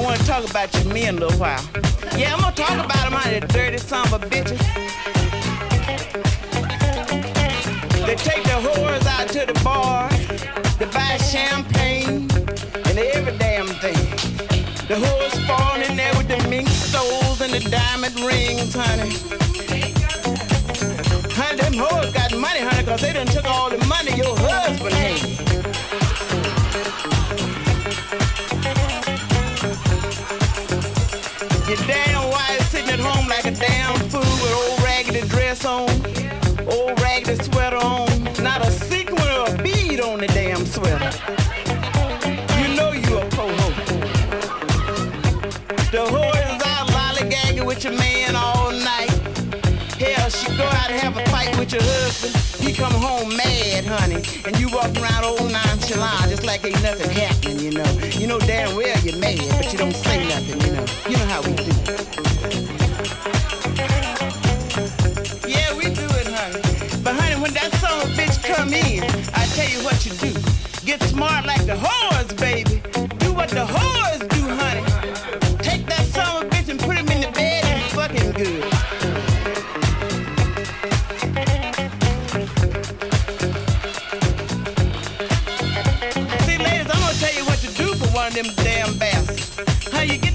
want to talk about your men a little while. Yeah, I'm going to talk about them, honey, the dirty son of a bitches. They take the whores out to the bar to buy champagne and every damn thing. The whores falling in there with the mink stoles and the diamond rings, honey. Honey, them whores got money, honey, because they done took all the money your husband had. Your damn wife sitting at home like a damn fool with old raggedy dress on, old raggedy sweater on, not a sequin or a bead on the damn sweater. You know you a po-ho. The whore is out lollygagging with your man all night. Hell, she go out and have a fight with your husband. He come home mad, honey, and you walk around old nonchalant just like ain't nothing happening, you know. You know damn well you're mad, but you don't say nothing, you know. You know how we do. Yeah, we do it, honey. But honey, when that son of a bitch come in, I tell you what you do. Get smart like the whores, baby. Do what the whores do, honey. Take that son of a bitch and put him in the bed and fucking good. See, ladies, I'm gonna tell you what to do for one of them damn bastards. How you get